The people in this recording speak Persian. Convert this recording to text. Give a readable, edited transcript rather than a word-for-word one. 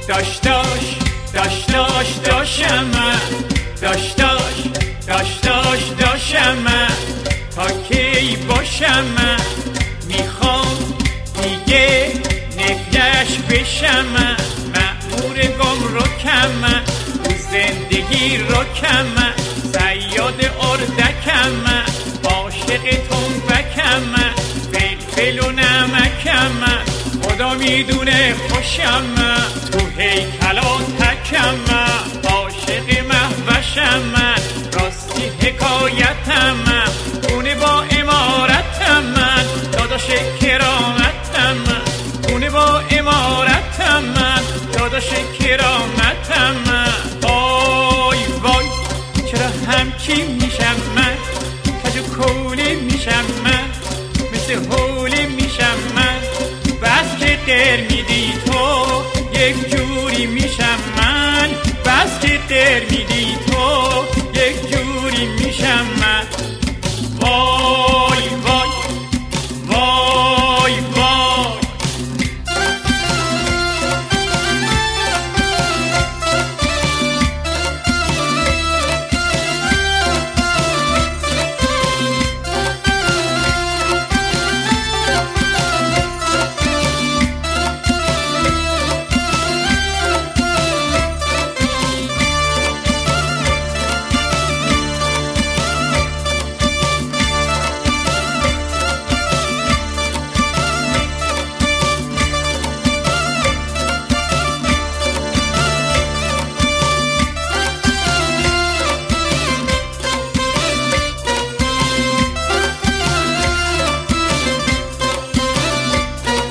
داشتم تا کی باشم میخوام دیگه نگهش بشم مأمور گمرکم تو زندگی رکم صیاد اردکم عاشق تنبکم فلفل و نمکم خدا میدونه خوشم تو هیکلا تکم عاشق محوشم راستی حکایتم اونه با امارتم داداش کرامتم اونه با امارتم داداش کرامتم وای وای چرا همچین میشم من کج و کولی میشم من مثل حولی میشم من بس که غیر میدی تو یک جور